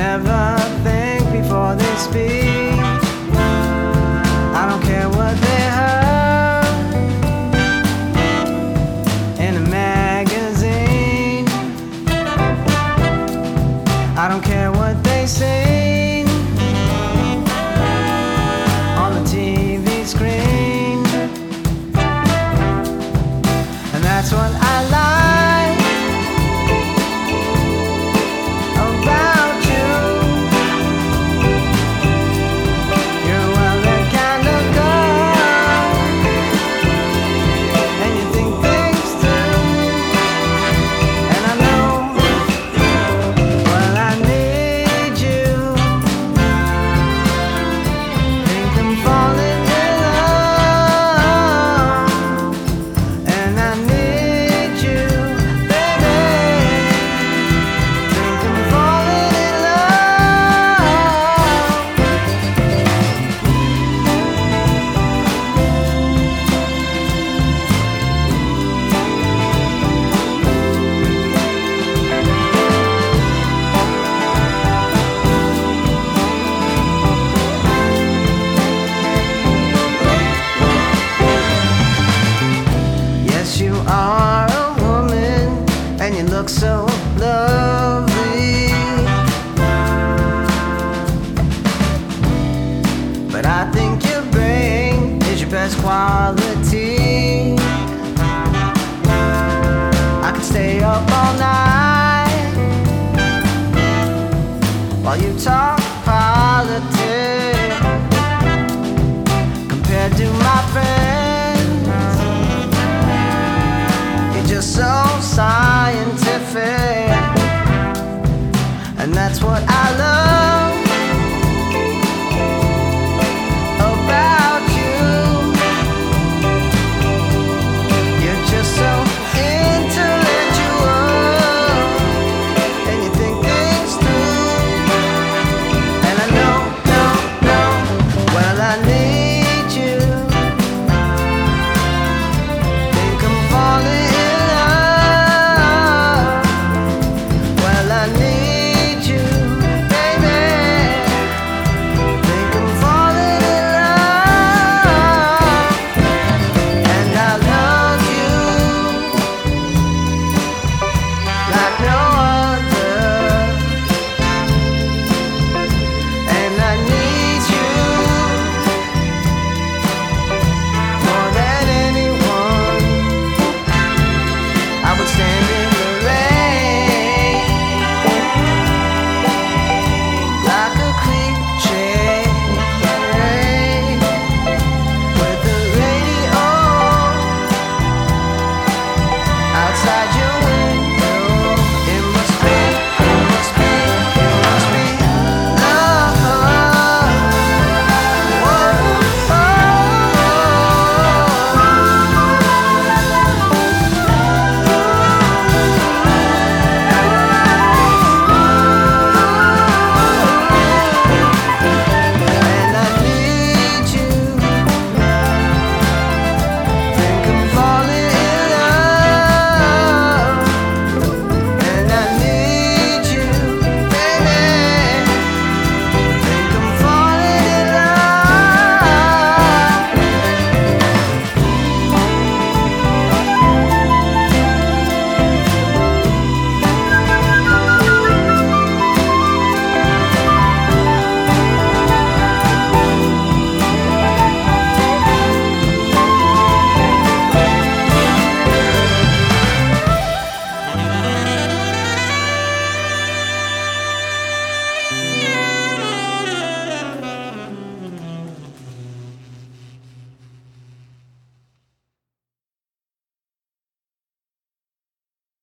never think before they speak. I don't care what they heard in a magazine. I don't care what they sing on the TV screen. And that's what I like about you. You're a well-lit kind of girl, and you think things through. And I know, well, I need you. Think I'm falling in love, and I need you, baby. Think I'm falling in love. Yes, you are a woman, and you look so lovely. But I think your brain is your best quality. I could stay up all night while you talk